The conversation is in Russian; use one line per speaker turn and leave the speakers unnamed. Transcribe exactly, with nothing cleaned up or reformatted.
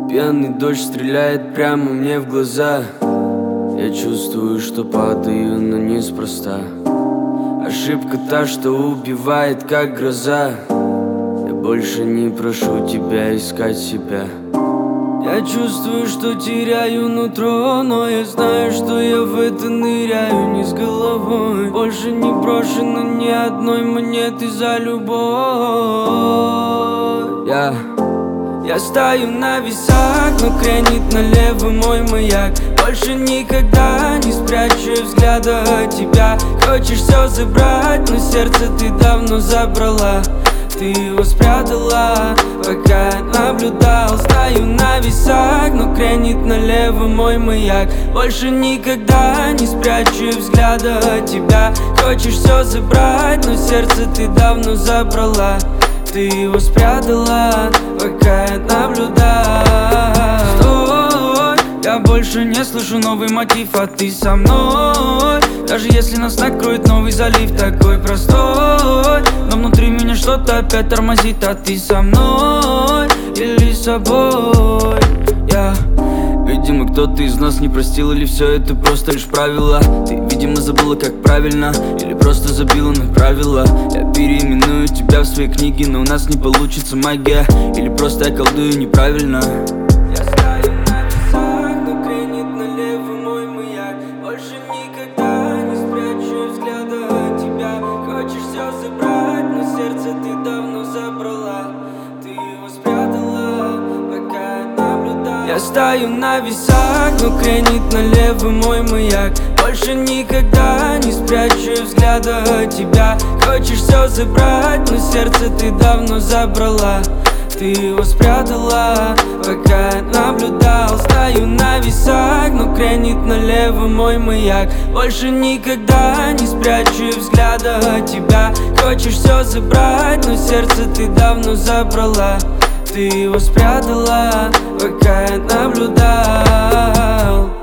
Пьяный дождь стреляет прямо мне в глаза. Я чувствую, что падаю, но неспроста. Ошибка та, что убивает, как гроза. Я больше не прошу тебя искать себя. Я чувствую, что теряю нутро, но я знаю, что я в это ныряю не с головой. Больше не брошено ни одной монеты за любовь. Я, я стою на весах, но кренит налево мой маяк. Больше никогда не спрячу взгляда от тебя. Хочешь все забрать, но сердце ты давно забрала. Ты его спрятала, пока я наблюдал. Стою на весах, но кренит налево мой маяк. Больше никогда не спрячу взгляда от тебя. Хочешь все забрать, но сердце ты давно забрала. Ты его спрятала, пока я наблюдал. Стой, я больше не слышу новый мотив, а ты со мной. Даже если нас накроет новый залив, такой простой, но внутри меня что-то опять тормозит. А ты со мной или с собой? Я... Видимо, кто-то из нас не простил, или все это просто лишь правила. Ты, видимо, забыла, как правильно, или просто забила на правила. Я переименую тебя в своей книге, но у нас не получится магия. Или просто я колдую неправильно. Я стою на весах, но кренит налево мой маяк. Больше никогда не спрячу взгляда от тебя. Хочешь все забрать, но сердце ты давно забрала. Ты его спрятала, пока я наблюдал. Я стою на весах, но кренит налево мой маяк. Больше никогда не спрячу взгляда от тебя. Хочешь все забрать, но сердце ты давно забрала. Ты его спрятала, пока я наблюдал. Стою на весах, но кренит налево мой маяк. Больше никогда не спрячу взгляда от тебя. Хочешь все забрать, но сердце ты давно забрала. Ты его спрятала, пока я наблюдал.